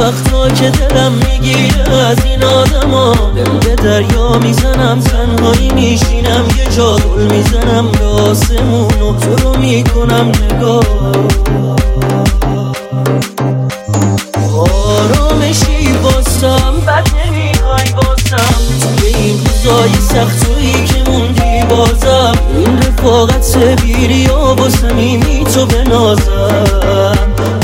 وقتا که دلم میگیره از این آدما، دل به دریا میزنم، تنهایی میشینم یه جا دل میزنم به آسمون و تو رو میکنم نگاه. آرامشی بازم بد نمیخوای بازم، توی این روزای سختویی که موندی بازم، این رفاقت سبیری و با صمیمی تو بنازم.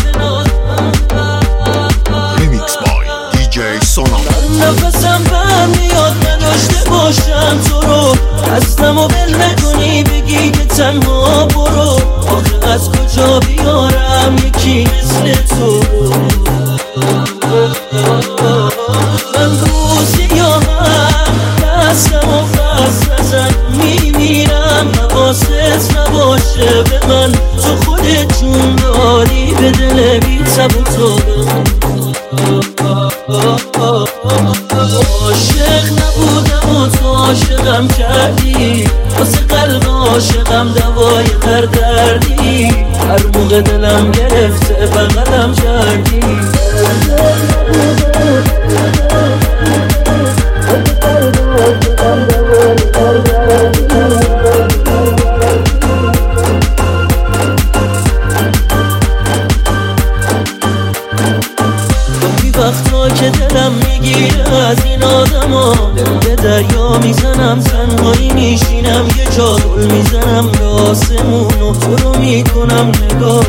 نفسم بهم میاد نداشته باشم تو رو، دستم و بل نکنی بگی که تنها برو. آخه از کجا بیارم یکی مثل تو؟ من روزی یا هم دستم و فست نزن میمیرم، حواست نباشه به من، تو خودت جون داری به دل بی تب و توبه. عاشق نبودم و تو عاشقم کردی، واسه قلب عاشقم دوای هر دردی، هر موقع دلم گرفته بغلم کردی. وقتا که دلم میگیره از این آدما، دل به دریا میزنم، تنهایی میشینم یه جا دل میزنم به آسمون و تو رو میکنم نگاه.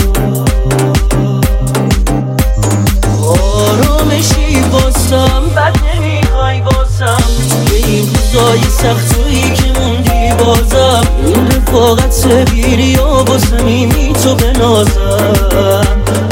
آرامشی بازم بد نمیخوای بازم، توی این روزای سختویی که موندی بازم، این رفاقت سبیری و با صمیمی تو بنازم.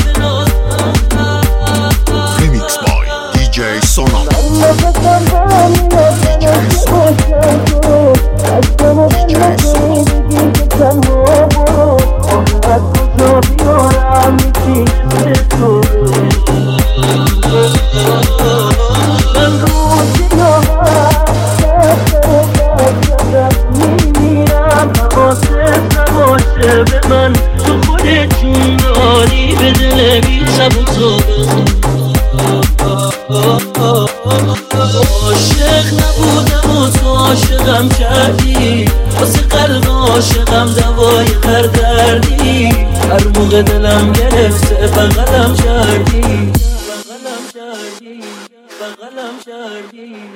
به من تو خودت جون داری به دل بی تب و توبه. عاشق نبودم و تو عاشقم کردی، واسه قلب عاشقم دوای هر دردی، هر موقع دلم گرفته بغلم کردی، بغلم کردی، بغلم کردی.